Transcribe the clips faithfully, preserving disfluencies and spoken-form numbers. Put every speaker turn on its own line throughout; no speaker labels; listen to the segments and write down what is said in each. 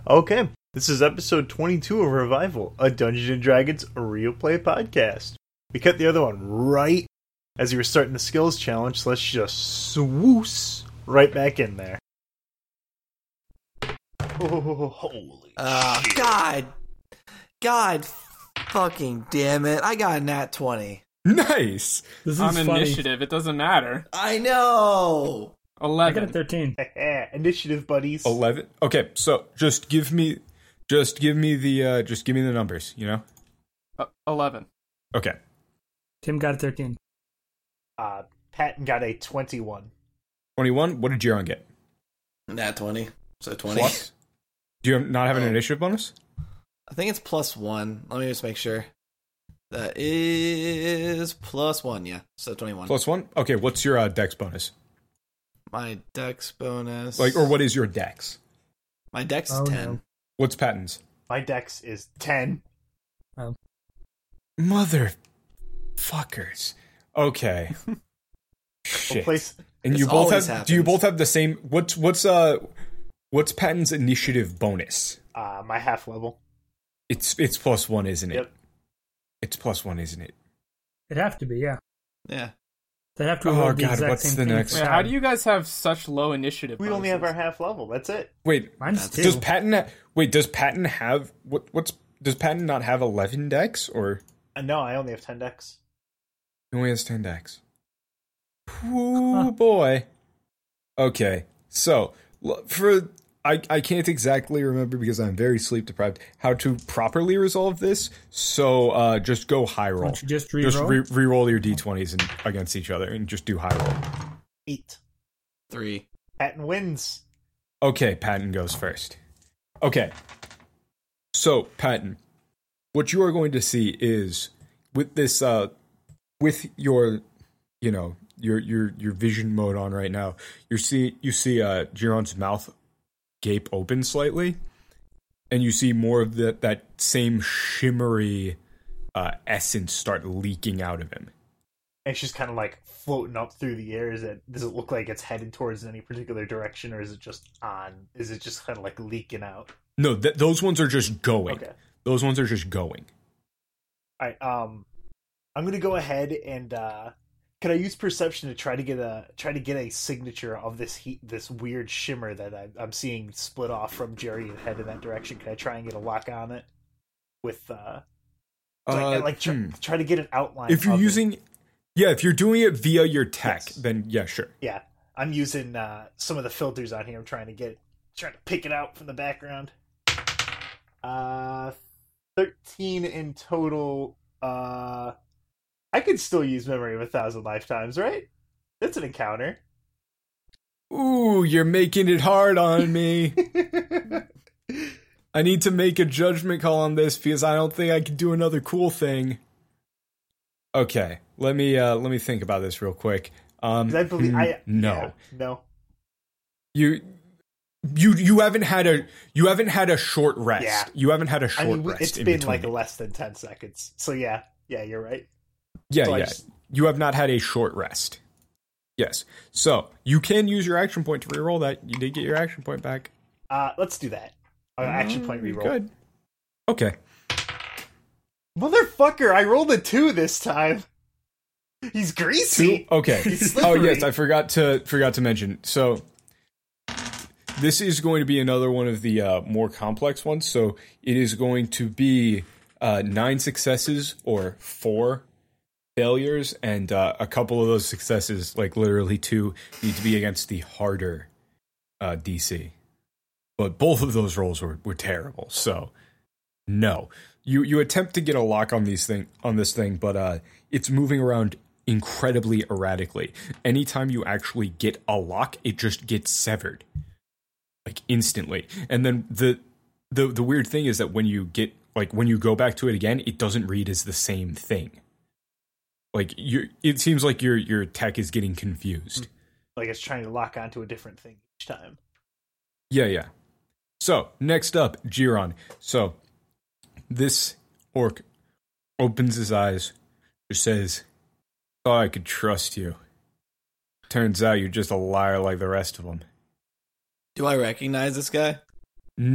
Okay, this is episode twenty-two of Revival, a Dungeons and Dragons real play podcast. We cut the other one right as you were starting the skills challenge, so let's just swoosh right back in there. Oh, holy
uh,
shit.
God. God fucking damn it. I got a nat twenty.
Nice!
This is
On
funny.
initiative, it doesn't matter.
I know!
I got a
eleven.
thirteen.
Initiative, buddies.
eleven? Okay, so just give me, just give me the, uh, just give me the numbers, you know?
Uh, eleven.
Okay.
Tim got a thirteen.
Uh, Patton got a twenty-one.
twenty-one, what did Jiron get?
Nat twenty. So twenty.
Plus? Do you not have an
Oh.
initiative bonus?
I think it's plus one. Let me just make sure. That is plus one, yeah. So twenty-one.
Plus one? Okay, what's your uh, dex bonus?
My dex bonus.
Like, or what is your dex?
My dex is
Oh,
ten.
no.
What's Patton's?
My dex is ten.
Mother fuckers. Okay.
We'll
Shit.
place-
And
This
you both have,
always
do you
happens.
both have the same, what's, what's, uh, what's Patton's initiative bonus?
uh, my half level.
It's, it's plus one, isn't it?
Yep.
It's plus one, isn't it?
It'd have to be, yeah.
Yeah.
They'd have to
Oh,
roll the
God,
exact
what's
same
the
thing
next-
for
Yeah,
five.
how do you guys have such low initiative?
We only have our
bonuses?
half level, that's it.
Wait,
Mine's
That's-
two.
does Patton, ha- wait, does Patton have, what, what's, does Patton not have eleven dex, or
Uh, no, I only have ten dex.
he only has ten dex? Oh, boy. Okay, so, l- for, I, I can't exactly remember because I'm very sleep deprived how to properly resolve this, so, uh, just go high
Why
roll.
don't you just reroll?
Just re- re-roll your d twenties and, against each other, and just do high roll.
Eight.
Three.
Patton wins.
Okay, Patton goes first. Okay. So, Patton, what you are going to see is with this uh with your you know, your your your vision mode on right now, you see you see uh Jiron's mouth gape open slightly, and you see more of the, that same shimmery uh essence start leaking out of him.
And it's just kind of like floating up through the air. Is it? Does it look like it's headed towards any particular direction, or is it just on? Is it just kind of like leaking out?
No, th- those ones are just going.
Okay.
Those ones are just going.
All right. Um, I'm gonna go ahead and uh, can I use perception to try to get a try to get a signature of this heat, this weird shimmer that I, I'm seeing split off from Jerry and head in that direction? Can I try and get a lock on it with uh, like,
Uh,
like try,
hmm.
try to get an outline?
If you're
of it.
using, yeah, if you're doing it via your tech,
Yes.
then yeah, sure.
Yeah, I'm using uh, some of the filters on here. I'm trying to get, trying to pick it out from the background. Uh, thirteen in total. Uh, I could still use Memory of a Thousand Lifetimes, right? That's an encounter.
Ooh, you're making it hard on me. I need to make a judgment call on this because I don't think I can do another cool thing. Okay, let me uh, let me think about this real quick. Um,
'Cause I believe
hmm,
I
no,
yeah, no.
you you you haven't had a you haven't had a short rest.
Yeah.
You haven't had a
I
short
mean,
rest.
it's
in
been
between
like
it.
less than ten seconds. So yeah, yeah, you're right.
Yeah,
So I
yeah.
just-
You have not had a short rest. Yes. So, you can use your action point to reroll that. You did get your action point back.
Uh, let's do that. Uh, action point
Mm,
reroll.
Good. Okay.
Motherfucker! I rolled a two this time. He's greasy.
Two. Okay.
He's
Oh yes,
slippery.
I forgot to forgot to mention. So this is going to be another one of the uh, more complex ones. So it is going to be uh, nine successes or four failures, and uh, a couple of those successes, like literally two, need to be against the harder uh, D C. But both of those rolls were, were terrible. So no, you you attempt to get a lock on these thing on this thing, but uh, it's moving around incredibly erratically. Anytime you actually get a lock, it just gets severed, like instantly. And then the the the weird thing is that when you get like when you go back to it again, it doesn't read as the same thing. Like you, it seems like your your tech is getting confused.
Like it's trying to lock onto a different thing each time.
Yeah, yeah. So next up, Jiron. So this orc opens his eyes, just says, "Thought I could trust you. Turns out you're just a liar like the rest of them."
Do I recognize this guy?
Not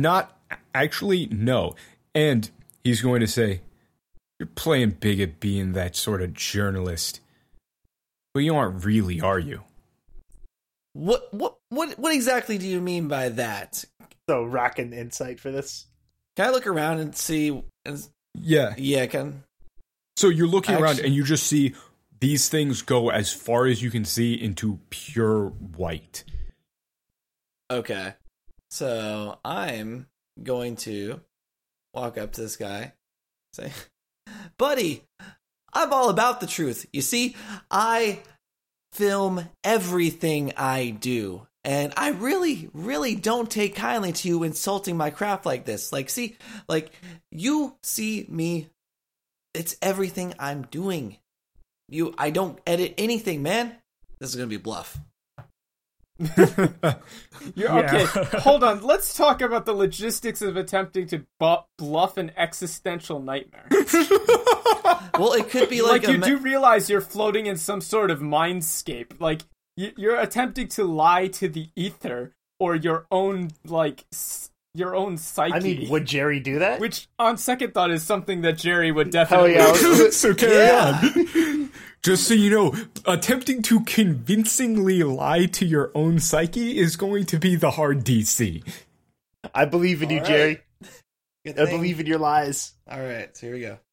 actually, no. And he's going to say, you're playing big at being that sort of journalist. But you aren't really, are you?
What what what what exactly do you mean by that?
So, rocking insight for this.
Can I look around and see? And,
Yeah.
yeah, can.
So you're looking
Actually-
around and you just see these things go as far as you can see into pure white.
Okay. So I'm going to walk up to this guy, say, buddy, I'm all about the truth. You see, I film everything I do. And I really, really don't take kindly to you insulting my craft like this. Like, see, like, you see me, it's everything I'm doing. You, I don't edit anything, man. This is gonna be bluff.
You're,
Yeah.
Okay, hold on. Let's talk about the logistics of attempting to bu- bluff an existential nightmare.
Well, it could be like,
Like,
a
you
me-
do realize you're floating in some sort of mindscape. Like, y- you're attempting to lie to the ether or your own, like, s- your own psyche.
I mean, would Jerry do that?
Which, on second thought, is something that Jerry would definitely
yeah.
do.
So carry
Yeah.
on. Just so you know, attempting to convincingly lie to your own psyche is going to be the hard D C.
I believe in you,
All right.
Jerry.
Good
I
thing.
believe in your lies.
All right, so here we go.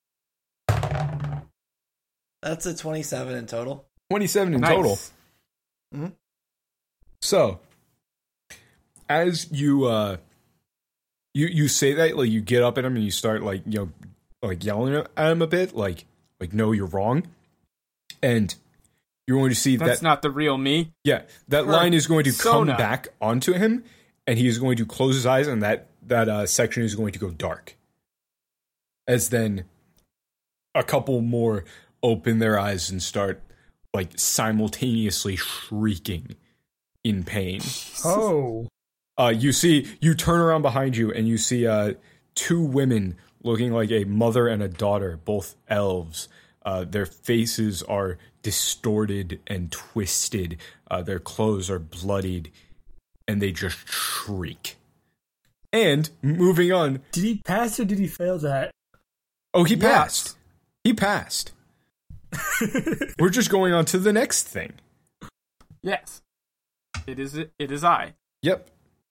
That's a twenty-seven in total.
twenty-seven in
Nice.
total.
Mhm.
So, as you uh, you you say that, like, you get up at him and you start, like, you know, like yelling at him a bit, like like no, you're wrong, and you're going to see
That's
that
not the real me.
yeah, that line is going to come
Persona.
back onto him, and he is going to close his eyes, and that that uh, section is going to go dark. As then, a couple more open their eyes and start, like, simultaneously shrieking in pain.
Oh.
Uh, you see, you turn around behind you, and you see uh, two women looking like a mother and a daughter, both elves. Uh, their faces are distorted and twisted. Uh, their clothes are bloodied, and they just shriek. And moving on.
Did he pass or did he fail that?
Oh, he
Yes.
passed. He passed. We're just going on to the next thing.
Yes. It is it is I.
Yep.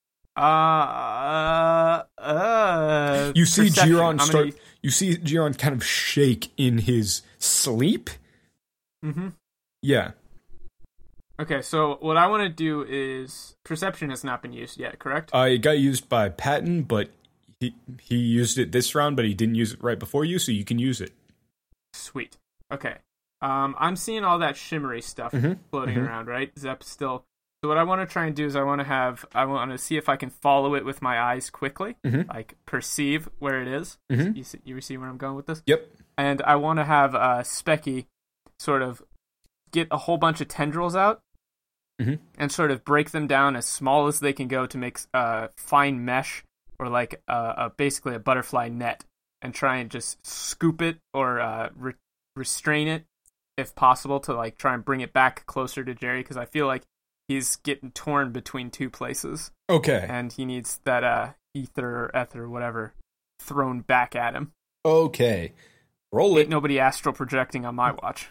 Uh, uh,
You see
perception.
Giron
I'm gonna
start.
use-
You see Giron kind of shake in his sleep.
Mhm.
Yeah.
Okay, so what I want to do is perception has not been used yet, correct?
Uh, it got used by Patton, but he he used it this round, but he didn't use it right before you, so you can use it.
Sweet. Okay. Um, I'm seeing all that shimmery stuff
Mhm,
floating
mhm.
around, right? Zep still. So what I want to try and do is I want to have I want to see if I can follow it with my eyes quickly,
Mhm.
like perceive where it is.
Mhm.
You see, you see where I'm going with this?
Yep.
And I want to have uh, Specky sort of get a whole bunch of tendrils out
Mhm.
and sort of break them down as small as they can go to make uh, fine mesh or like uh, a, basically a butterfly net, and try and just scoop it or uh, re- restrain it if possible to like try and bring it back closer to Jerry, because I feel like he's getting torn between two places
Okay.
and he needs that uh, ether or ether or whatever thrown back at him.
Okay. Roll
Ain't
it.
nobody astral projecting on my watch.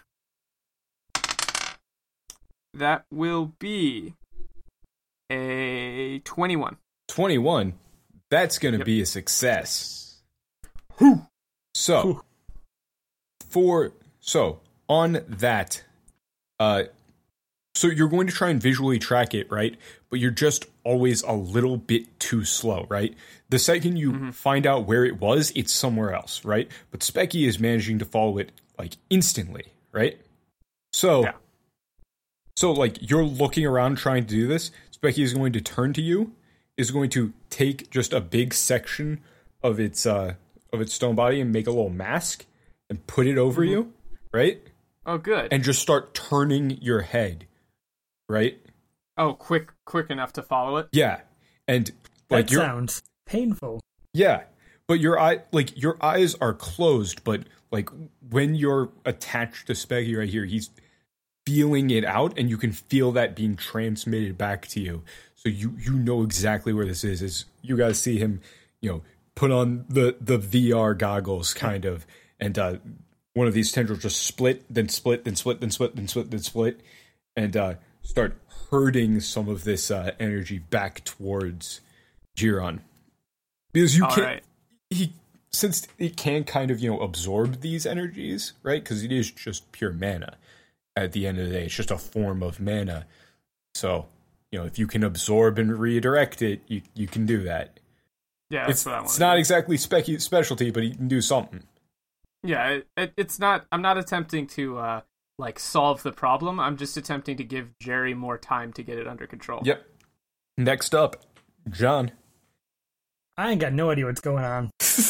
That will be a twenty-one.
twenty-one. That's going to
Yep.
be a success. So, for so on that, uh, so you're going to try and visually track it, right? But you're just always a little bit too slow, right? The second you
Mhm.
find out where it was, it's somewhere else, right? But Specky is managing to follow it like instantly, right? So,
Yeah.
so like you're looking around trying to do this. Specky is going to turn to you, is going to take just a big section of its uh of its stone body and make a little mask and put it over
Mm-hmm.
you, right?
Oh, good.
And just start turning your head, right?
oh, quick, quick enough to follow it.
Yeah, and
That
like your
sounds painful.
yeah, but your eye like your eyes are closed, but like when you're attached to Specky right here, he's feeling it out, and you can feel that being transmitted back to you. So you you know exactly where this is. As you guys see him you know, put on the, the V R goggles, kind of, and uh, one of these tendrils just split, then split, then split, then split, then split, then split, and uh, start herding some of this uh, energy back towards Giron. Because you
All
can't,
right.
he, since it can kind of, you know, absorb these energies, right? Because it is just pure mana at the end of the day. It's just a form of mana. So, you know, if you can absorb and redirect it, you, you can do that.
Yeah, that's
It's,
what I want.
it's not exactly spec- specialty, but you can do something.
Yeah, it, it, it's not. I'm not attempting to uh, like solve the problem. I'm just attempting to give Jerry more time to get it under control.
Yep. Next up, John.
I ain't got no idea what's going on.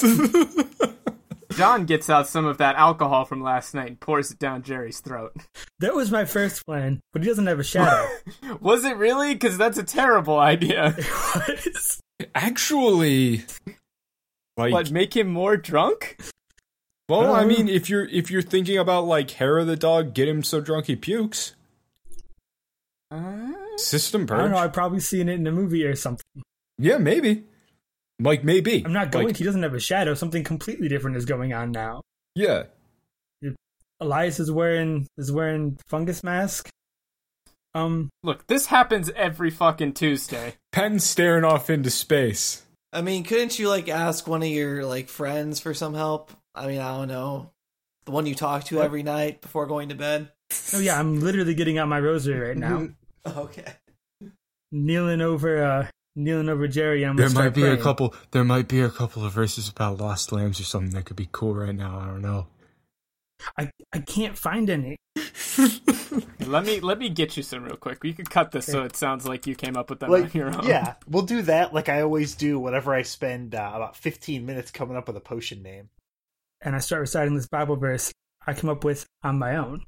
John gets out some of that alcohol from last night and pours it down Jerry's throat.
That was my first plan, but he doesn't have a shadow.
Was it really? Because that's a terrible idea.
What?
Actually, like,
What, make him more drunk?
well, I
Uh.
mean, if you're if you're thinking about like hair of the dog, get him so drunk he pukes.
Uh,
System
I
purge.
don't know. I've probably seen it in a movie or something.
Yeah, maybe. Like maybe.
I'm not going.
Like,
He doesn't have a shadow. Something completely different is going on now.
yeah.
Elias is wearing is wearing fungus mask. Um,
look, this happens every fucking Tuesday.
Pen's staring off into space.
I mean, couldn't you like ask one of your like friends for some help? I mean, I don't know, the one you talk to
What?
every night before going to bed.
oh yeah, I'm literally getting out my rosary right now,
Okay.
kneeling over uh kneeling over Jerry. I'm
There
gonna
might
start
be
praying.
a couple. There might be a couple of verses about lost lambs or something that could be cool right now. I don't know.
I I can't find any.
Let me let me get you some real quick. You could cut this so it sounds like you came up with them
Like,
on your own.
yeah, we'll do that like I always do whenever I spend uh, about fifteen minutes coming up with a potion name.
And I start reciting this Bible verse I come up with on my own.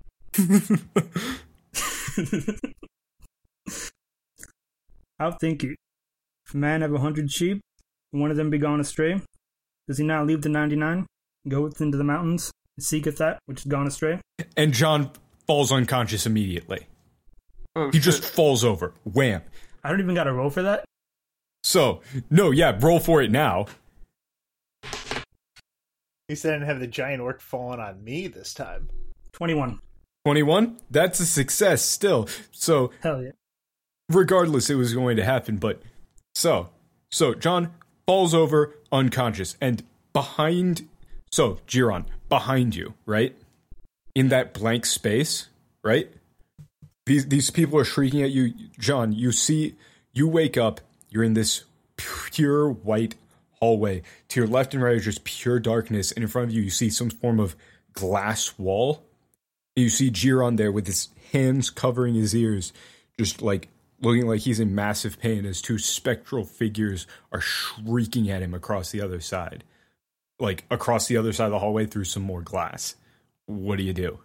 I'll think it. If a man have a hundred sheep, and one of them be gone astray, does he not leave the ninety-nine, goeth into the mountains, and seeketh that which is gone astray?
And John falls unconscious immediately.
Oh,
He
shit.
just falls over. Wham.
I don't even got to roll for that.
So, no, yeah, roll for it now.
He said I didn't have the giant orc falling on me this time.
twenty-one.
twenty-one? That's a success still. So,
Hell yeah.
regardless, it was going to happen, but so, so John falls over unconscious, and behind, so, Giron, behind you, right? In that blank space, right? These, these people are shrieking at you. John, you see, you wake up, you're in this pure white hallway. To your left and right is just pure darkness, and in front of you, you see some form of glass wall. And you see Giron there with his hands covering his ears, just like looking like he's in massive pain as two spectral figures are shrieking at him across the other side. Like, across the other side of the hallway through some more glass. What do you do?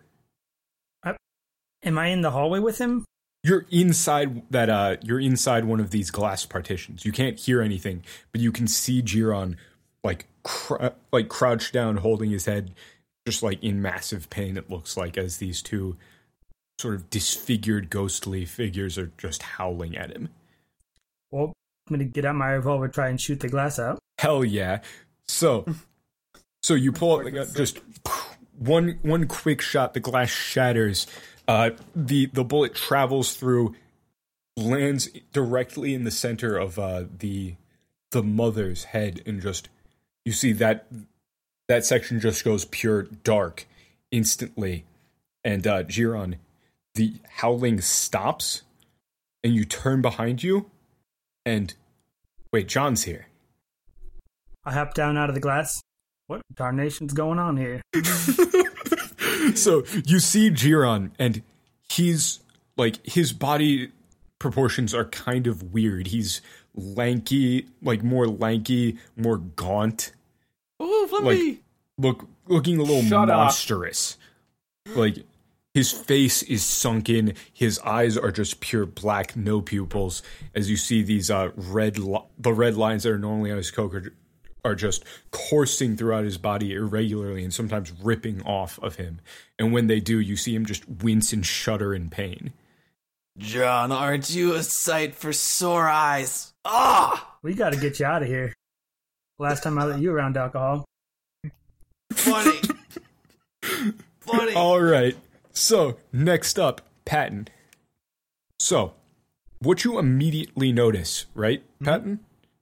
Am I in the hallway with him?
You're inside that, uh, you're inside one of these glass partitions. You can't hear anything, but you can see Giron, like, cr- like crouched down, holding his head, just like in massive pain, it looks like, as these two sort of disfigured, ghostly figures are just howling at him.
Well, I'm going to get out my revolver, try and shoot the glass out.
Hell yeah. So, so you pull out the gun, just one, one quick shot, the glass shatters. Uh, the, the bullet travels through, lands directly in the center of, uh, the, the mother's head, and just, you see that, that section just goes pure dark instantly. And, uh, Giron, the howling stops, and you turn behind you, and, wait, John's here.
I hop down out of the glass. What darnation's going on here?
So you see Giron, and he's like, his body proportions are kind of weird. He's lanky, like more lanky, more gaunt,
Ooh, Flimby!
like look looking a little
Shut up.
monstrous. Like his face is sunken, his eyes are just pure black, no pupils. As you see these uh red, li- the red lines that are normally on his coat are, are just coursing throughout his body irregularly and sometimes ripping off of him. And when they do, you see him just wince and shudder in pain.
John, aren't you a sight for sore eyes? Ah!
We got to get you out of here. Last time I let you around alcohol.
Funny. Funny.
All right. So, next up, Patton. So, what you immediately notice, right, Patton,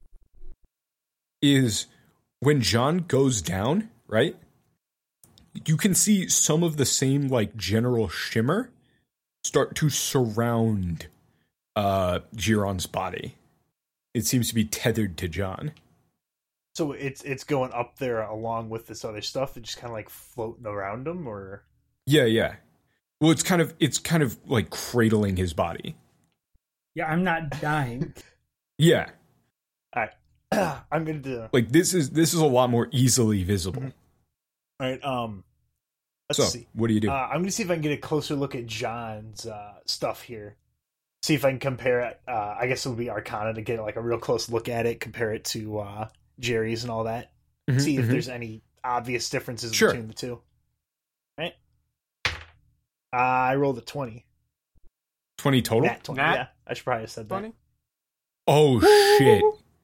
is when John goes down, right, you can see some of the same, like, general shimmer start to surround uh, Giron's body. It seems to be tethered to John.
So it's it's going up there along with this other stuff that just kind of like floating around him, or
Yeah, yeah. Well, it's kind of it's kind of like cradling his body.
Yeah, I'm not dying.
Yeah,
all right. I'm gonna do.
like this is this is a lot more easily visible.
All right. Um, let's
So,
see.
what do you do?
Uh, I'm gonna see if I can get a closer look at John's uh, stuff here. See if I can compare it. Uh, I guess it would be Arcana to get like a real close look at it, compare it to uh, Jerry's and all that.
Mhm,
See if
mhm.
there's any obvious differences
Sure.
between the two. Right. Uh, I rolled a twenty.
twenty total?
Nat twenty.
Nat?
Yeah, I should probably have said that.
Funny.
Oh shit.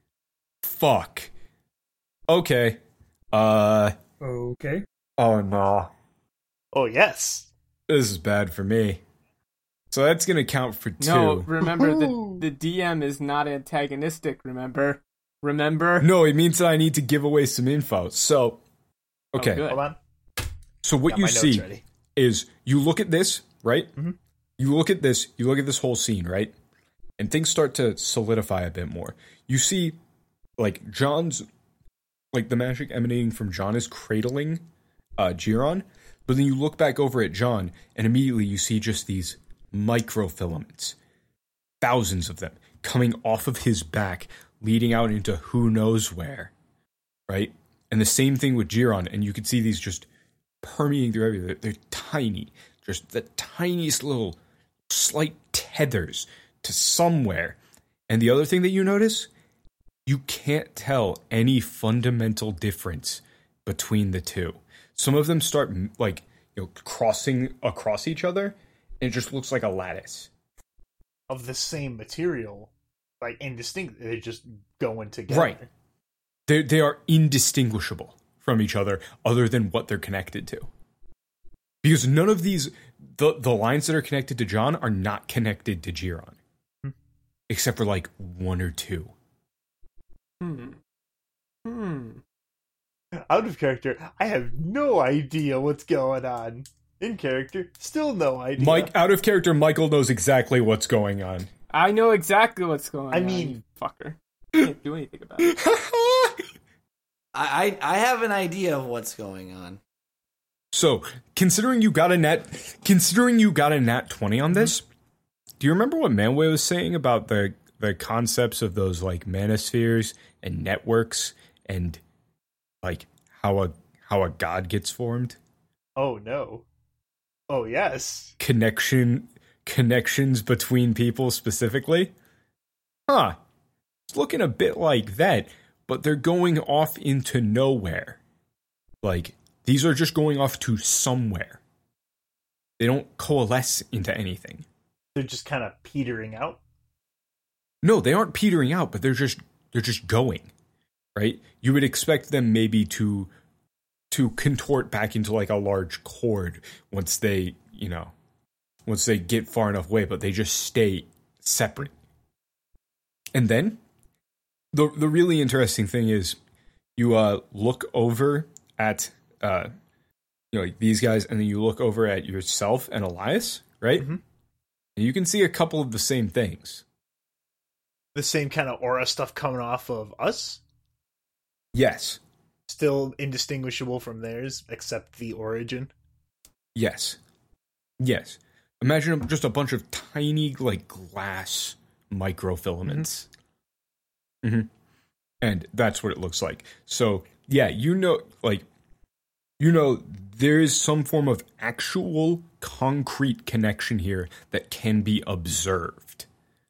Fuck. Okay. Uh
Okay.
oh no.
Oh yes.
This is bad for me. So that's going to count for two.
No, remember the the D M is not antagonistic. Remember, remember.
No, it means that I need to give away some info. So okay.
Oh, good.
Hold on.
So what
Got
you
my notes
see
ready.
is you look at this, right?
Mhm.
You look at this, you look at this whole scene, right? And things start to solidify a bit more. You see, like, John's, like, the magic emanating from John is cradling uh, Giron, but then you look back over at John, and immediately you see just these microfilaments, thousands of them, coming off of his back, leading out into who knows where, right? And the same thing with Giron, and you can see these just permeating through everywhere. They're, they're tiny, just the tiniest little slight tethers to somewhere. And the other thing that you notice, you can't tell any fundamental difference between the two. Some of them start like, you know, crossing across each other, and it just looks like a lattice.
Of the same material, like indistinct. They're just going together.
Right. They they are indistinguishable from each other, other than what they're connected to. Because none of these, the the lines that are connected to John are not connected to Giron,
Hmm.
except for like one or two.
Hmm. Hmm.
Out of character, I have no idea what's going on. In character, still no idea.
Mike, out of character, Michael knows exactly what's going on.
I know exactly what's going
I
on.
mean-
you fucker. Can't do anything about it.
I, I I have an idea of what's going on.
So, considering you got a nat, considering you got a nat twenty on this, do you remember what Manway was saying about the the concepts of those like manospheres and networks and like how a how a god gets formed?
Oh no. Oh yes.
Connection connections between people specifically? Huh. It's looking a bit like that, but they're going off into nowhere. Like, these are just going off to somewhere. They don't coalesce into anything.
They're just kind of petering out.
No, they aren't petering out, but they're just they're just going. Right? You would expect them maybe to to contort back into like a large chord once they, you know, once they get far enough away, but they just stay separate. And then the the really interesting thing is you uh look over at uh you know, like these guys, and then you look over at yourself and Elias, right?
Mhm.
And you can see a couple of the same things.
The same kind of aura stuff coming off of us.
Yes.
Still indistinguishable from theirs, except the origin.
Yes. Yes. Imagine just a bunch of tiny, like, glass microfilaments. Mm-hmm. And that's what it looks like. So, yeah, you know, like, you know, there is some form of actual concrete connection here that can be observed.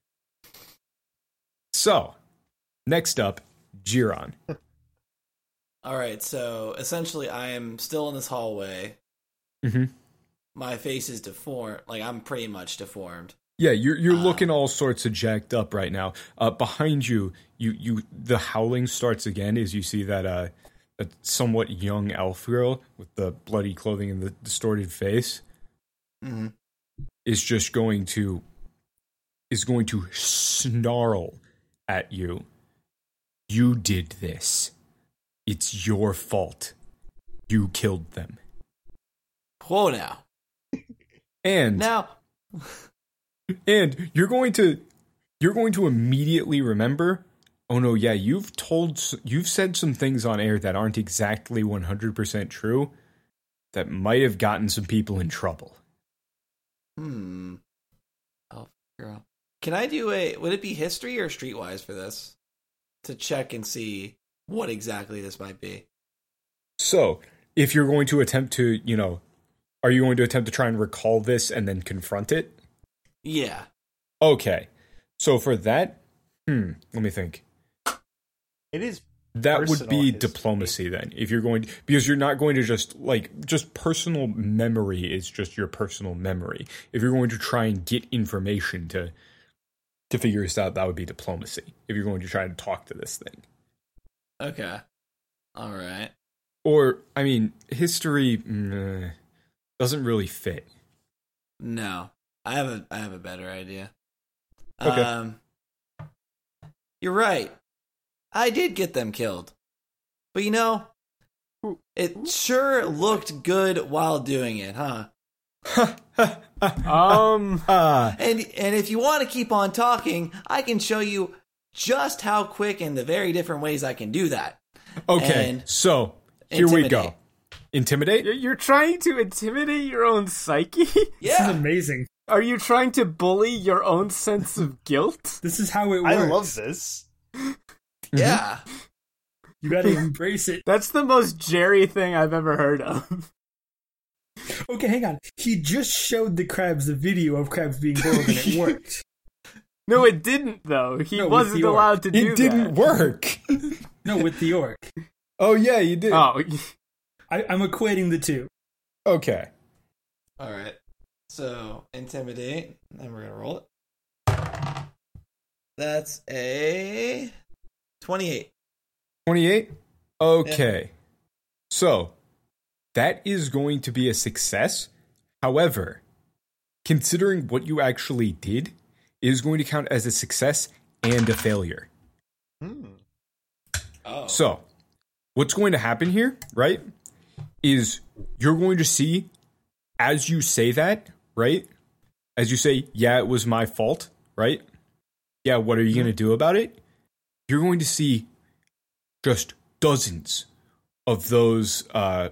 So, next up, Giron.
All right, so essentially, I am still in this hallway.
Mm-hmm.
My face is deformed. Like, I'm pretty much deformed.
Yeah, you're you're
Uh,
looking all sorts of jacked up right now. Uh, behind you, you you the howling starts again as you see that uh, a somewhat young elf girl with the bloody clothing and the distorted face
Mm-hmm.
is just going to is going to snarl at you. You did this. It's your fault. You killed them.
Whoa now.
And
Now,
and you're going to you're going to immediately remember, oh no, yeah, you've told s- you've said some things on air that aren't exactly one hundred percent true that might have gotten some people in trouble.
hmm. Oh, girl. Can I do a, would it be history or streetwise for this? To check and see what exactly this might be.
So, if you're going to attempt to, you know, are you going to attempt to try and recall this and then confront it?
Yeah.
Okay. So for that, hmm, let me think.
It is
That would
personal
be
history.
diplomacy then. If you're going because you're not going to just like just personal memory is just your personal memory. If you're going to try and get information to to figure this out, that would be diplomacy. If you're going to try to talk to this thing.
Okay. All right.
Or I mean, history mm, doesn't really fit.
No. I have a I have a better idea.
Okay.
Um You're right. I did get them killed. But you know, it sure looked good while doing it, huh?
Um,
Ah,
And and if you want to keep on talking, I can show you just how quick and the very different ways I can do that.
okay.
And
So here we go.
intimidate.
Intimidate?
you're you're trying to intimidate your own psyche?
This is
Yeah.
amazing.
Are you trying to bully your own sense of guilt?
This is how it works.
I love this.
Yeah.
You gotta embrace it.
That's the most Jerry thing I've ever heard of.
Okay, hang on. He just showed the crabs the video of crabs being boiled and it worked.
No, it didn't, though. He
No, with
wasn't
the orc.
allowed to do
It didn't
that.
work.
No, with the orc.
Oh yeah, you did.
Oh,
I, I'm equating the two.
Okay.
All right. So, intimidate, and we're going to roll it. That's a twenty-eight.
twenty-eight? Okay. So, that is going to be a success. However, considering what you actually did, it is going to count as a success and a failure.
Hmm.
Oh.
So, what's going to happen here, right, is you're going to see, as you say that, right, as you say, yeah, it was my fault, right? Yeah, what are you going to do about it? You're going to see just dozens of those, uh,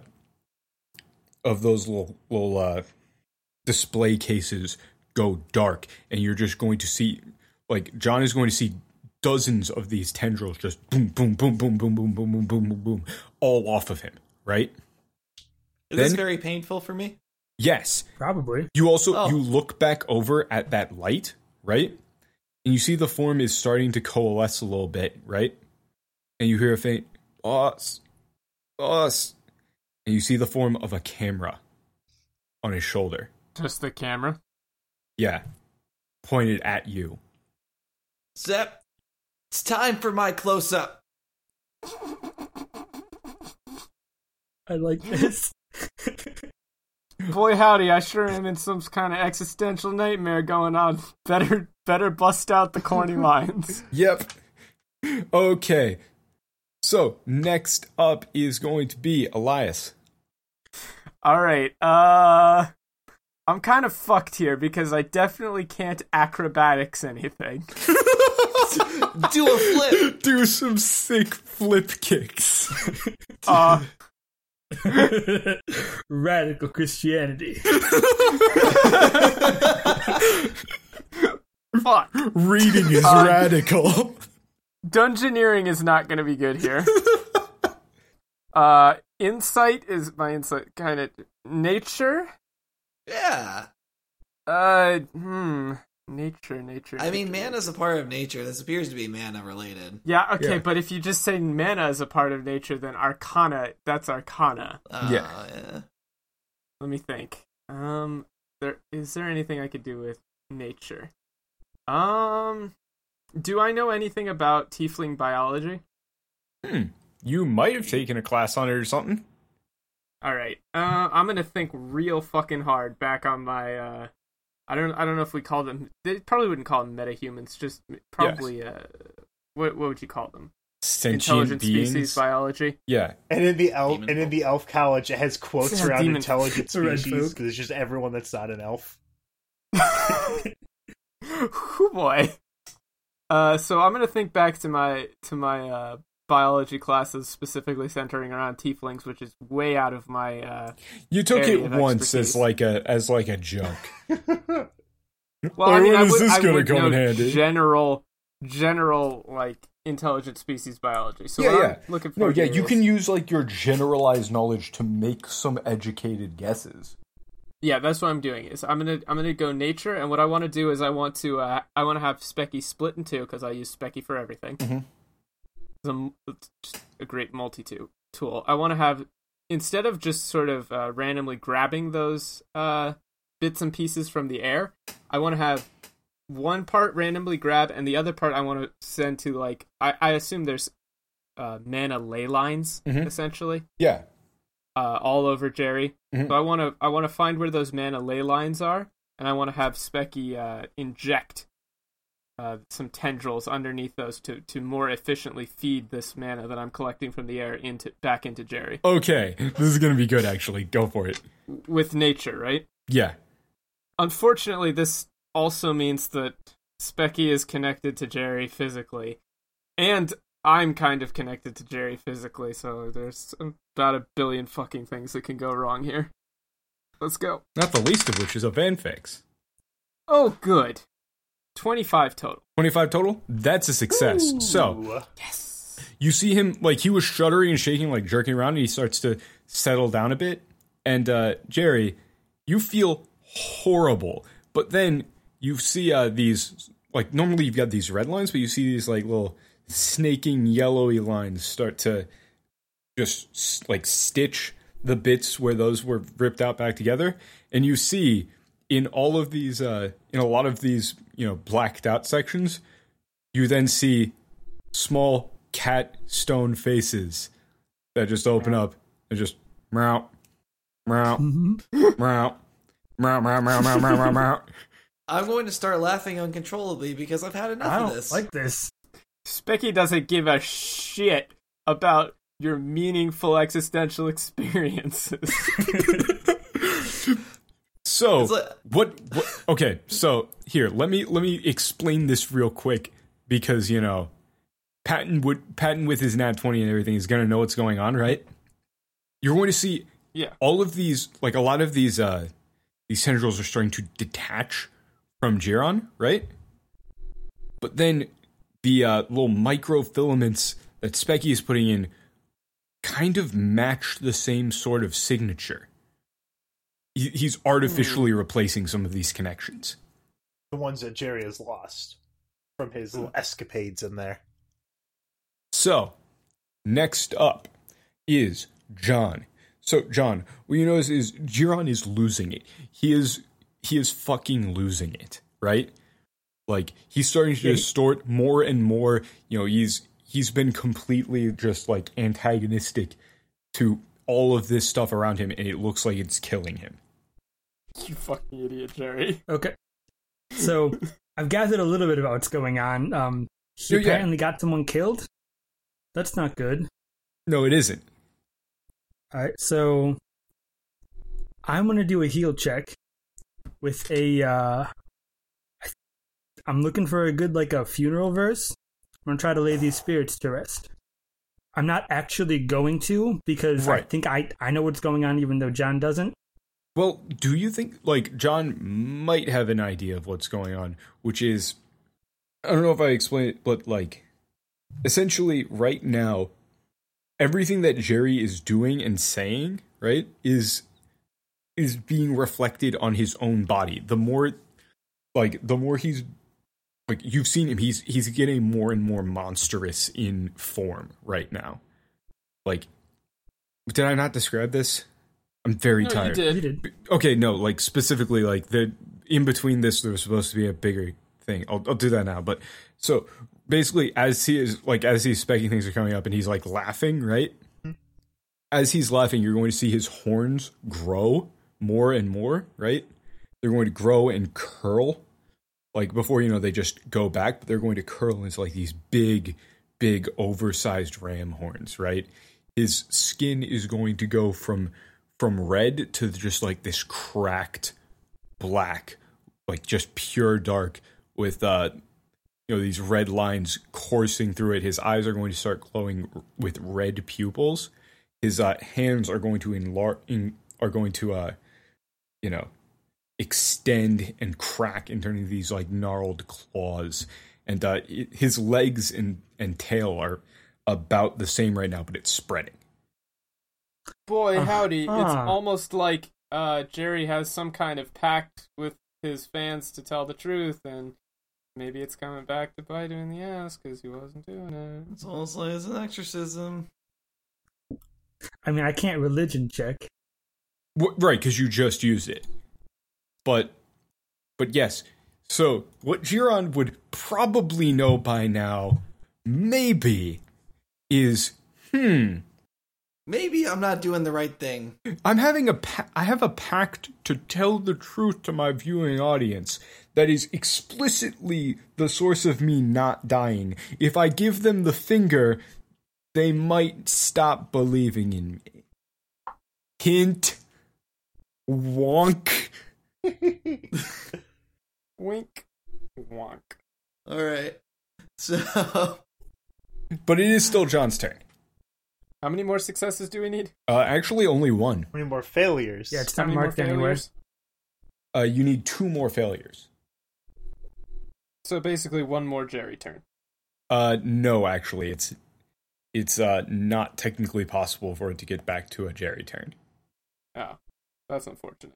of those little, little, uh, display cases go dark, and you're just going to see, like, John is going to see dozens of these tendrils just boom, boom, boom, boom, boom, boom, boom, boom, boom, boom, boom, all off of him, right?
Is this
then-
very painful for me?
Yes.
Probably.
You also,
Oh.
you look back over at that light, right? And you see the form is starting to coalesce a little bit, right? And you hear a faint, boss, boss. And you see the form of a camera on his shoulder.
just the camera.
Yeah. Pointed at you.
Zep, it's time for my close-up.
I like this.
Boy, howdy, I sure am in some kind of existential nightmare going on. Better, better bust out the corny lines.
Yep. Okay. So, next up is going to be Elias.
All right, uh, I'm kind of fucked here because I definitely can't acrobatics anything.
Do a flip.
Do some sick flip kicks.
Uh,
Radical Christianity.
fuck.
Reading is
Uh,
radical.
Dungeoneering is not going to be good here. Uh, insight is my insight kind of nature.
Yeah.
Uh, hmm, nature, nature.
I mean,
nature.
mana's a part of nature. This appears to be mana related.
Yeah, okay,
Yeah.
but if you just say mana is a part of nature, then arcana, that's arcana.
Uh,
Yeah.
yeah.
Let me think. Um, there is there anything I could do with nature. Um, do I know anything about tiefling biology?
Hmm. You might have taken a class on it or something.
All right. Uh, I'm gonna think real fucking hard back on my. Uh, I don't. I don't know if we call them. They probably wouldn't call them metahumans. Just probably. Yes. Uh, what what would you call them?
Sentient
Intelligent
beings?
species biology.
Yeah.
And in the elf,
Demon
and in
folk.
the elf college, it has quotes
Yeah,
around
demon-
intelligent
Red
species
folk.
because it's just everyone that's not an elf.
Oh boy. Uh, so I'm gonna think back to my to my uh, biology classes, specifically centering around tieflings, which is way out of my. Uh,
You took
area
it
of
once
expertise.
as like a as like a joke.
well,
Or
I mean,
when
I
is
would,
this
I
gonna
would
come in
know
handy?
general, general like intelligent species biology. So
Yeah,
what
yeah.
I'm looking for
No, yeah,
here
you
is-
can use like your generalized knowledge to make some educated guesses.
Yeah, that's what I'm doing. Is I'm gonna I'm gonna go nature, and what I want to do is I want to uh, I want to have Specky split in two because I use Specky for everything.
Mhm.
It's, a, it's just a great multi tool. I want to have, instead of just sort of uh, randomly grabbing those uh, bits and pieces from the air, I want to have one part randomly grab, and the other part I want to send to like I, I assume there's uh, mana ley lines
Mhm.
essentially.
Yeah.
Uh, all over Jerry.
Mhm.
So I want to I want to find where those mana ley lines are, and I want to have Specky uh, inject uh, some tendrils underneath those to, to more efficiently feed this mana that I'm collecting from the air into back into Jerry
Okay, this is gonna be good. Actually, go for it.
with nature, right?
Yeah.
Unfortunately, this also means that Specky is connected to Jerry physically, and I'm kind of connected to Jerry physically, so there's about a billion fucking things that can go wrong here. Let's go.
Not the least of which is a fanfix.
Oh, good. twenty-five total.
twenty-five total? That's a success. So,
Ooh.
Yes.
you see him, like, he was shuddering and shaking, like, jerking around, and he starts to settle down a bit. And, uh, Jerry, you feel horrible. But then you see uh, these, like, normally you've got these red lines, but you see these, like, little snaking yellowy lines start to just, like, stitch the bits where those were ripped out back together. And you see in all of these, uh, in a lot of these, you know, blacked out sections, you then see small cat stone faces that just open up and just meow, meow, meow, meow, meow, meow, meow, meow, meow, meow.
I'm going to start laughing uncontrollably because I've had enough
I
of
don't
this.
like this.
Specky doesn't give a shit about your meaningful existential experiences.
So
It's like-
what, what? Okay, so here let me let me explain this real quick because you know, Patton would Patton with his nat twenty and everything is gonna know what's going on, right? You're going to see
Yeah.
all of these, like a lot of these, uh, these tendrils are starting to detach from Jiron, right? But then the uh, little microfilaments that Specky is putting in kind of match the same sort of signature. He- He's artificially replacing some of these connections.
The ones that Jerry has lost from his little escapades in there.
So, next up is John. So, John, what you notice is Jiron is losing it. He is he is fucking losing it, right? Like he's starting to
Yeah, he-
distort more and more. You know, he's he's been completely just like antagonistic to all of this stuff around him, and it looks like it's killing him.
You fucking idiot, Jerry.
Okay. So I've gathered a little bit about what's going on. Um, he
Yeah, yeah.
apparently got someone killed. That's not good.
No, it isn't.
All right, so I'm gonna do a heal check with a. Uh, I- I'm looking for a good like a funeral verse. I'm gonna try to lay these spirits to rest. I'm not actually going to because I
Right.
think I I know what's going on, even though John doesn't.
Well, do you think, like, John might have an idea of what's going on, which is, I don't know if I explain it, but, like, essentially, right now, everything that Jerry is doing and saying, right, is is being reflected on his own body. The more, like, the more he's, like, you've seen him, he's he's getting more and more monstrous in form right now. Like, did I not describe this? I'm very
No, you
tired.
did.
You did.
Okay, no, like specifically, like the in between this, there was supposed to be a bigger thing. I'll, I'll do that now. But so basically, as he is like, as he's specking things are coming up, and he's like laughing, right? Mm-hmm. As he's laughing, you're going to see his horns grow more and more, right? They're going to grow and curl. Like before, you know, they just go back, but they're going to curl into like these big, big, oversized ram horns, right? His skin is going to go from from red to just like this cracked black, like just pure dark with uh you know these red lines coursing through it. His eyes are going to start glowing with red pupils. His uh, hands are going to enlarge, are going to uh you know extend and crack and turn into these like gnarled claws. And uh, his legs and and tail are about the same right now, but it's spreading.
Boy, howdy.
Uh-huh.
It's almost like uh, Jerry has some kind of pact with his fans to tell the truth, and maybe it's coming back to bite him in the ass because he wasn't doing it.
It's almost like it's an exorcism.
I mean, I can't religion check.
W- right, because you just used it. But, but yes. So, what Giron would probably know by now, maybe, is, hmm...
Maybe I'm not doing the right thing.
I'm having a pa- I have a pact to tell the truth to my viewing audience that is explicitly the source of me not dying. If I give them the finger, they might stop believing in me. Hint. Wonk.
Wink. Wonk.
Alright. So...
But it is still John's turn.
How many more successes do we need?
Uh, actually, only one.
How many more failures?
Yeah, it's
How
not
many more
marked anywhere.
failures?
Uh, you need two more failures.
So basically one more Jerry turn.
Uh, no, actually, it's it's uh not technically possible for it to get back to a Jerry turn.
Oh, that's unfortunate.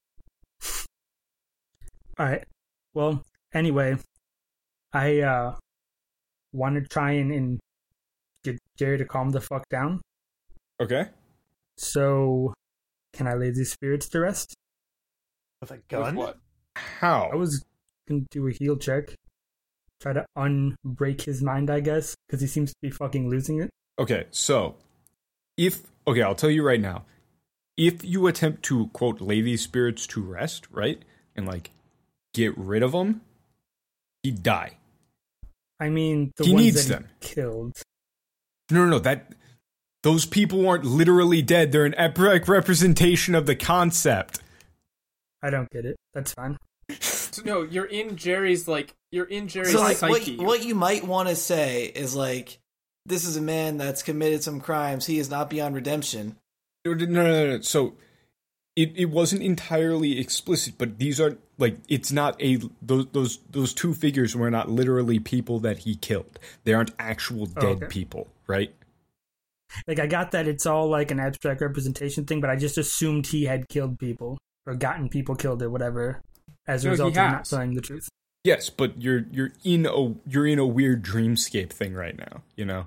Alright. Well, anyway, I uh want to try and, and get Jerry to calm the fuck down.
Okay.
So, can I lay these spirits to rest?
With a gun?
With what?
How?
I was gonna do a heal check. Try to unbreak his mind, I guess, because he seems to be fucking losing it.
Okay, so if okay, I'll tell you right now. If you attempt to quote lay these spirits to rest, right, and like get rid of them, he'd die.
I mean, the
He
ones
needs
that
them.
he killed.
No, no, no. That those people aren't literally dead. They're an epic representation of the concept.
I don't get it. That's fine.
So, no, you're in Jerry's, like, you're in Jerry's
So, like, what,
psyche.
what you might want to say is, like, this is a man that's committed some crimes. He is not beyond redemption.
No, no, no, no. So it, it wasn't entirely explicit, but these are like it's not a those those those two figures were not literally people that he killed. They aren't actual dead
Oh, okay.
people, right?
Like, I got that it's all like an abstract representation thing, but I just assumed he had killed people or gotten people killed or whatever as a
No, he
result of not
has.
telling the truth.
Yes, but you're you're in a you're in a weird dreamscape thing right now, you know.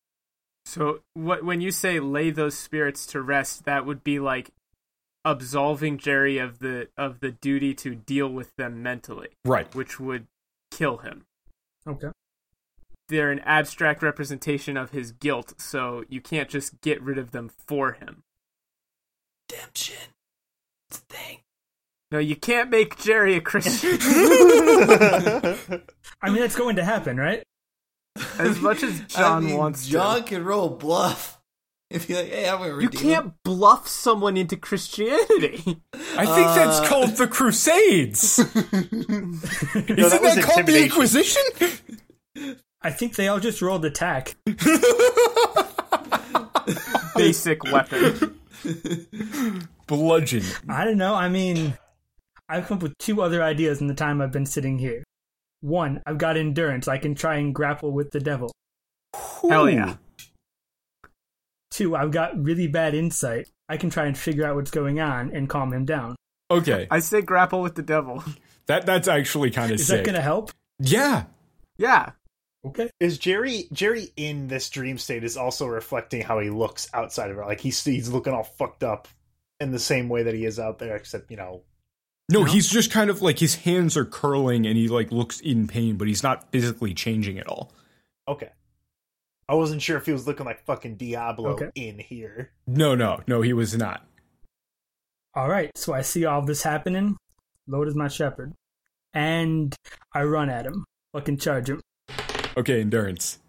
So what when you say lay those spirits to rest, that would be like absolving Jerry of the of the duty to deal with them mentally,
Right.
which would kill him.
Okay.
They're an abstract representation of his guilt, so you can't just get rid of them for him.
Redemption. It's a thing.
No, you can't make Jerry a Christian.
I mean, that's going to happen, right?
As much as John
I mean,
wants
John
to.
can roll bluff. If you're like, hey, I'm gonna
You
redeem
can't bluff someone into Christianity.
I think that's
Uh,
called the Crusades. Isn't
that was
that called the
intimidation.
Inquisition?
I think they all just rolled attack.
Basic weapon.
Bludgeon.
I don't know. I mean, I've come up with two other ideas in the time I've been sitting here. One, I've got endurance. I can try and grapple with the devil.
Hell yeah.
Two, I've got really bad insight. I can try and figure out what's going on and calm him down.
Okay,
I say grapple with the devil.
that that's actually kind of
Is
sick.
that going to help?
Yeah.
Yeah.
Okay.
Is Jerry Jerry in this dream state is also reflecting how he looks outside of it? Like he's he's looking all fucked up in the same way that he is out there, except you know,
No,
No?
he's just kind of like his hands are curling and he like looks in pain, but he's not physically changing at all.
Okay. I wasn't sure if he was looking like fucking Diablo
Okay.
in here.
No, no, no, he was not.
All right, so I see all this happening. Load is my shepherd, and I run at him. Fucking charge him.
Okay, endurance.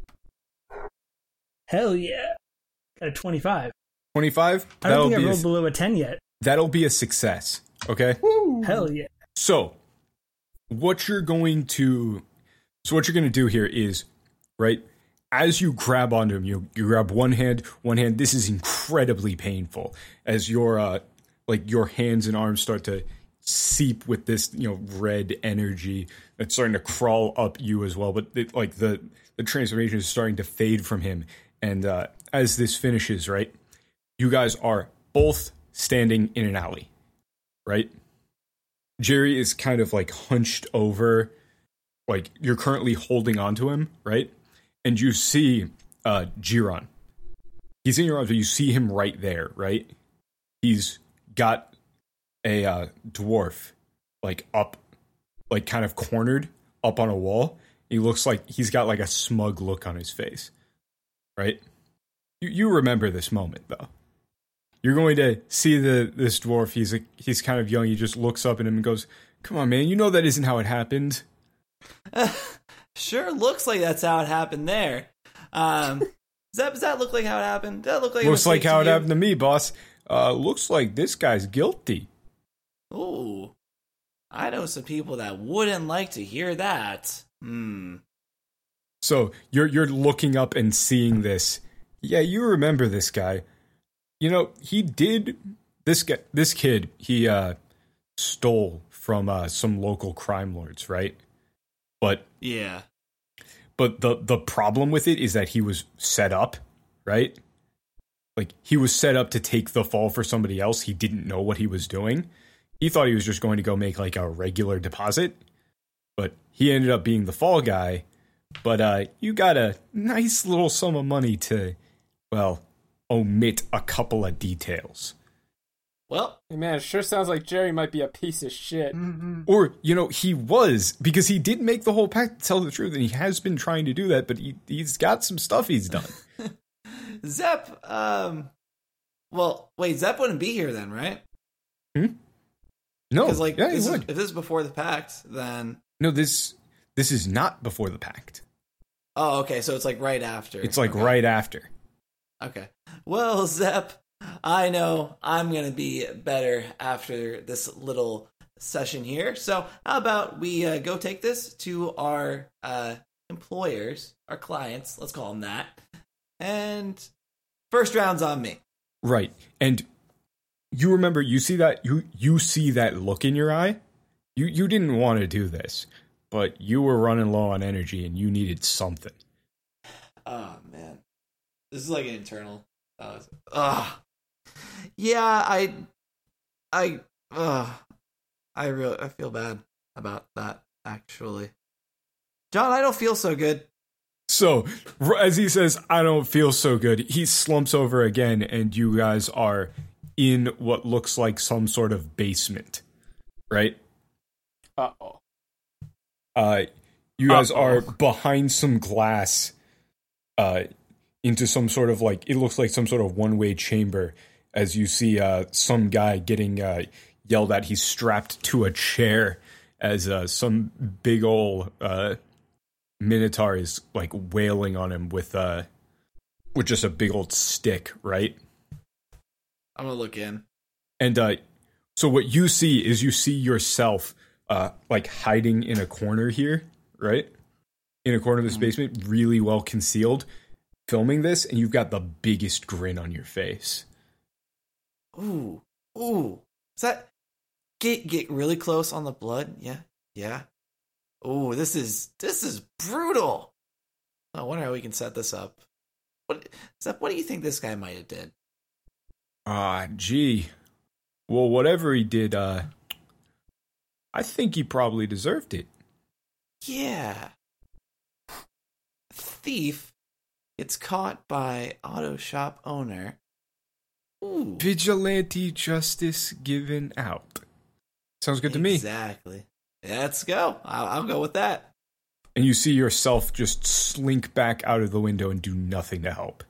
Hell yeah! Got a twenty-five.
twenty-five?
I don't think I
be
rolled
a,
below a ten yet.
that'll be a success. Okay?
Hell yeah!
So, what you're going to so what you're going to do here is, right, as you grab onto him, you you grab one hand, one hand. This is incredibly painful as your uh like your hands and arms start to seep with this, you know, red energy that's starting to crawl up you as well. But it, like the the transformation is starting to fade from him, and uh, as this finishes, right, you guys are both standing in an alley, right? Jerry is kind of like hunched over, like you're currently holding onto him, right? And you see uh, Jiron. He's in your arms, but you see him right there, right? He's got a uh, dwarf, like up, like kind of cornered up on a wall. He looks like he's got like a smug look on his face, right? You you remember this moment though. You're going to see the this dwarf. He's a, he's kind of young. He just looks up at him and goes, "Come on, man. You know that isn't how it happened."
Sure looks like that's how it happened there. Um, does that does that look like how it happened? Does that look like
Looks
it
like how it
you?
happened to me, boss. Uh, looks like this guy's guilty.
Ooh, I know some people that wouldn't like to hear that. Hmm.
So you're you're looking up and seeing this. Yeah, you remember this guy. You know, he did this guy, this kid, he uh stole from uh some local crime lords, right? But
Yeah.
but the the problem with it is that he was set up, right? Like he was set up to take the fall for somebody else. He didn't know what he was doing. He thought he was just going to go make like a regular deposit, but he ended up being the fall guy. But uh, you got a nice little sum of money to, well, omit a couple of details.
Well,
Hey, man, it sure sounds like Jerry might be a piece of shit.
Or, you know, he was, because he did make the whole pact to tell the truth, and he has been trying to do that, but he, he's got some stuff he's done.
Zep. Um. Well, wait. Zep wouldn't be here then, right?
No,
Because like,
yeah, he
this is,
would.
if this is before the pact, then
No, this this is not before the pact.
oh, okay. So it's like right after.
It's like
Okay.
right after.
Okay. Well, Zep, I know I'm going to be better after this little session here. So how about we uh, go take this to our uh, employers, our clients, let's call them that. And first round's on me.
Right. And you remember, you see that, you you see that look in your eye? You you didn't want to do this, but you were running low on energy and you needed something.
Oh, man. This is like an internal. Uh, ugh. Yeah, I. I. Ugh. I really. I feel bad about that, actually. John, I don't feel so good.
So, r- as he says, I don't feel so good, he slumps over again, and you guys are in what looks like some sort of basement, right?
Uh-oh.
Uh, you guys
Uh-oh.
are behind some glass, uh, into some sort of like, it looks like some sort of one-way chamber, as you see uh, some guy getting uh, yelled at. He's strapped to a chair as uh, some big ol' uh, Minotaur is like wailing on him with uh with just a big old stick, right?
I'm gonna look in.
And uh so what you see is you see yourself uh like hiding in a corner here, right? In a corner of this basement, really well concealed, filming this, and you've got the biggest grin on your face.
Ooh, ooh. Is that get get really close on the blood? Yeah, yeah. Ooh, this is this is brutal. I wonder how we can set this up. What Zep, what do you think this guy might have did?
Ah, gee. Well, whatever he did, uh I think he probably deserved it.
Yeah. Thief gets caught by auto shop owner. Ooh.
Vigilante justice given out. Sounds good to me.
Exactly. Yeah, let's go. I'll, I'll go with that.
And you see yourself just slink back out of the window and do nothing to help.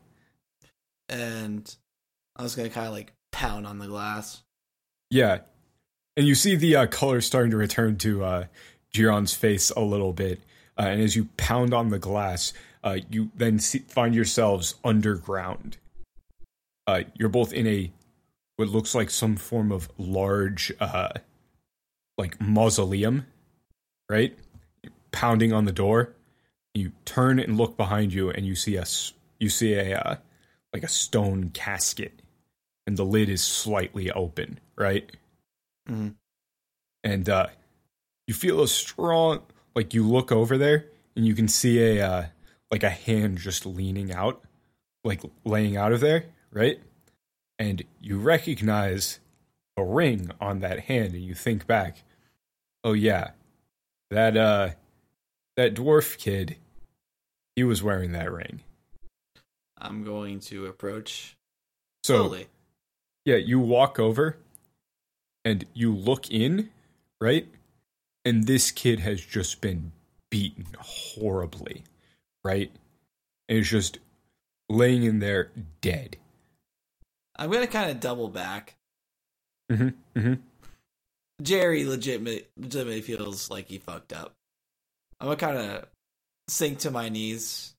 And I was going to kind of like pound on the glass.
Yeah. And you see the uh, color starting to return to uh, Giron's face a little bit. Uh, and as you pound on the glass, uh, you then see, find yourselves underground. Uh, you're both in a what looks like some form of large, uh, like mausoleum, right? You're pounding on the door. You turn and look behind you, and you see a you see a uh, like a stone casket, and the lid is slightly open, right?
Mm-hmm.
And uh, you feel a strong, like you look over there, and you can see a uh, like a hand just leaning out, like laying out of there, right? And you recognize a ring on that hand, and you think back, oh yeah, that uh, that dwarf kid, he was wearing that ring.
I'm going to approach
So,
slowly.
yeah, you walk over, and you look in, right? And this kid has just been beaten horribly, right? And is just laying in there dead.
I'm going to kind of double back.
Mm-hmm, mm-hmm.
Jerry legitimately, legitimately feels like he fucked up. I'm going to kind of sink to my knees.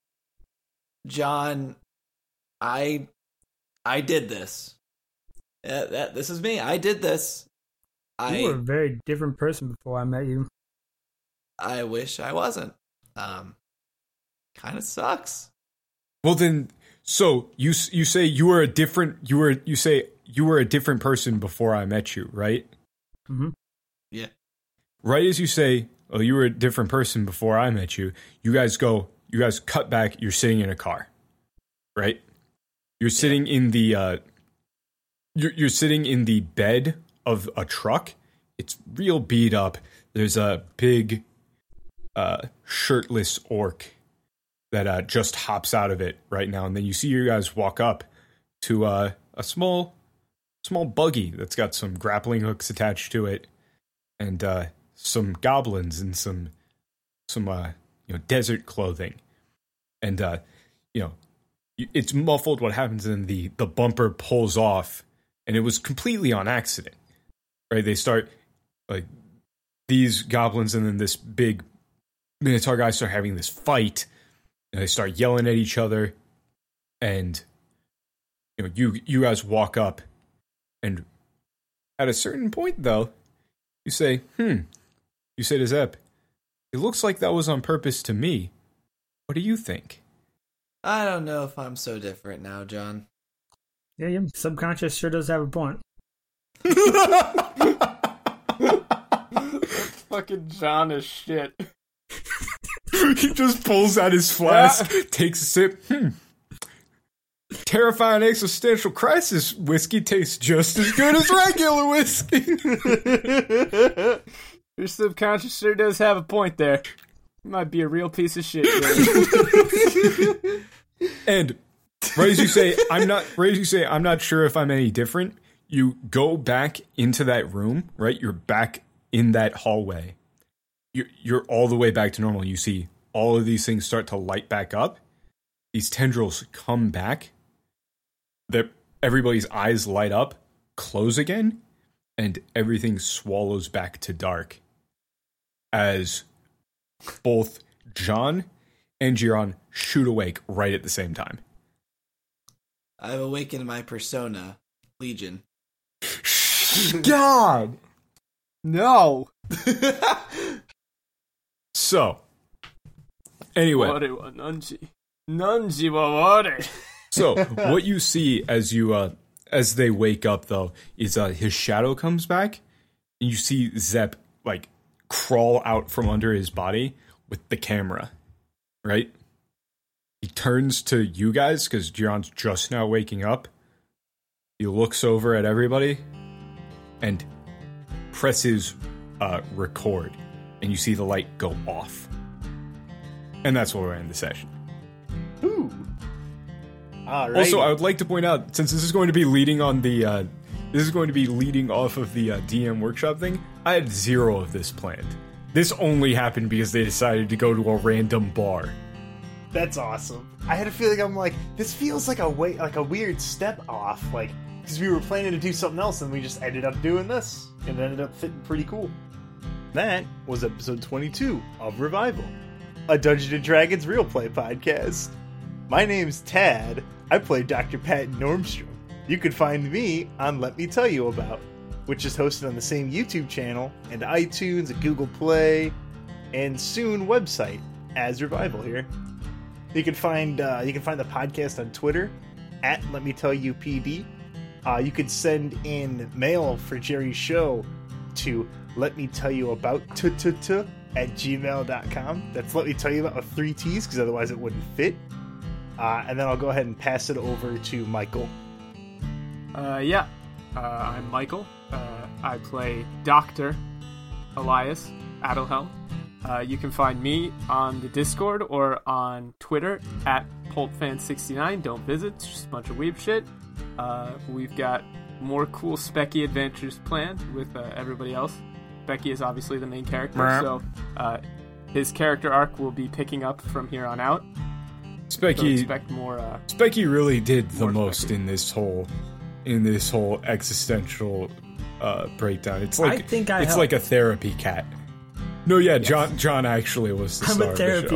John, I I did this. Yeah, that, this is me. I did this. I,
You were a very different person before I met you.
I wish I wasn't. Um, kind of sucks.
Well, then, so you you say you were a different you were you say you were a different person before I met you, right?
Mm-hmm.
Yeah.
Right as you say, oh, you were a different person before I met you. You guys go. You guys cut back. You're sitting in a car, right? You're sitting in the. Uh, you're you're sitting in the bed of a truck. It's real beat up. There's a big, uh, shirtless orc that uh, just hops out of it right now, and then you see you guys walk up to uh, a small, small buggy that's got some grappling hooks attached to it, and uh, some goblins and some, some uh, you know, desert clothing, and uh, you know, it's muffled. What happens, and the the bumper pulls off, and it was completely on accident, right? They start like these goblins, and then this big Minotaur guy start having this fight. And they start yelling at each other, and you know, you you guys walk up, and at a certain point, though, you say, "Hmm." You say to Zep, "It looks like that was on purpose to me. What do you think?"
I don't know if I'm so different now, John.
Yeah, your subconscious sure does have a point.
Fucking John is shit.
He just pulls out his flask, takes a sip. Hmm. Terrifying existential crisis whiskey tastes just as good as regular whiskey.
Your subconscious sure does have a point there. You might be a real piece of shit.
And right as you say, I'm not. Right as you say, I'm not sure if I'm any different. You go back into that room, right? You're back in that hallway. You're you're all the way back to normal. You see all of these things start to light back up. These tendrils come back. That everybody's eyes light up, close again, and everything swallows back to dark. As both John and Giron shoot awake right at the same time.
I've awakened my persona, Legion.
God!
No.
So, anyway.
Ware wa nanji. Nanji wa ware.
So, what you see as you, uh, as they wake up, though, is uh, his shadow comes back, and you see Zep, like, crawl out from under his body with the camera, right? He turns to you guys, because Giron's just now waking up. He looks over at everybody, and presses uh, record, and you see the light go off. And that's where we're in the session.
Ooh. All right.
Also, I would like to point out, since this is going to be leading on the uh, This is going to be leading off of the uh, D M workshop thing. I had zero of this planned. This only happened because they decided to go to a random bar.
That's awesome. I had a feeling I'm like, this feels like a way, like a weird step off, like because we were planning to do something else and we just ended up doing this, and it ended up fitting pretty cool. That was episode twenty-two of Revival, a Dungeons and Dragons real play podcast. My name's Tad. I play Doctor Pat Normstrom. You can find me on Let Me Tell You About, which is hosted on the same YouTube channel and iTunes and Google Play, and soon website as Revival here. You can find uh, you can find the podcast on Twitter at Let Me Tell You P D. Uh, you could send in mail for Jerry's show to Let Me Tell You About t t t at gmail dot com. That's Let Me Tell You About with three T's because otherwise it wouldn't fit. Uh, and then I'll go ahead and pass it over to Michael.
Uh, yeah, uh, I'm Michael. Uh, I play Doctor Elias Adelhelm. Uh, you can find me on the Discord or on Twitter at Pultfan sixty-nine. Don't visit, it's just a bunch of weeb shit. Uh, we've got more cool Specky adventures planned with uh, everybody else. Becky is obviously the main character, so uh, his character arc will be picking up from here on out.
Specky,
so expect more. Uh,
Specky really did the most
Specky.
in this whole, in this whole existential uh, breakdown. It's like
I think I
it's
helped.
like a therapy cat. No, yeah, John. John actually was the
I'm
star
a
of
therapy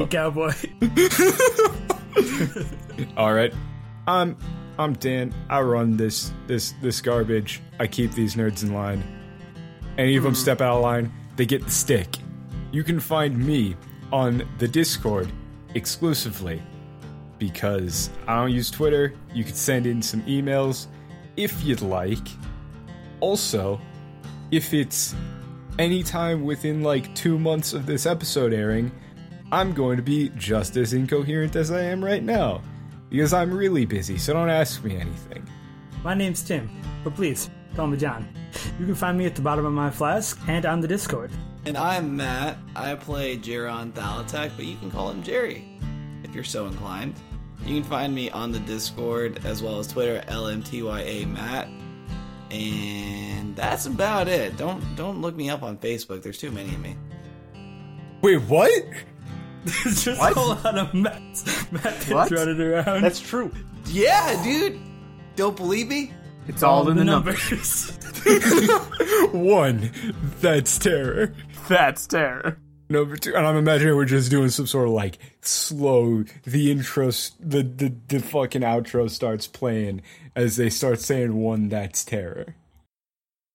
the show.
cowboy.
All right, I'm I'm Dan. I run this this this garbage. I keep these nerds in line. Any of them step out of line, they get the stick. You can find me on the Discord exclusively because I don't use Twitter. You could send in some emails if you'd like. Also, if it's anytime within like two months of this episode airing, I'm going to be just as incoherent as I am right now because I'm really busy, so don't ask me anything.
My name's Tim, but please, call me John. You can find me at the bottom of my flask and on the Discord.
And I'm Matt. I play Jaron Thalatek, but you can call him Jerry if you're so inclined. You can find me on the Discord as well as Twitter, L M T Y A Matt. And that's about it. Don't don't look me up on Facebook. There's too many of me.
Wait, what?
There's just
What?
a lot of Matt, Matt
What?
running around.
That's true.
Yeah, dude. Don't believe me?
it's all in the numbers.
One, that's terror.
That's terror.
Number two, and I'm imagining we're just doing some sort of like slow. The intro, the the the fucking outro starts playing as they start saying one. That's terror.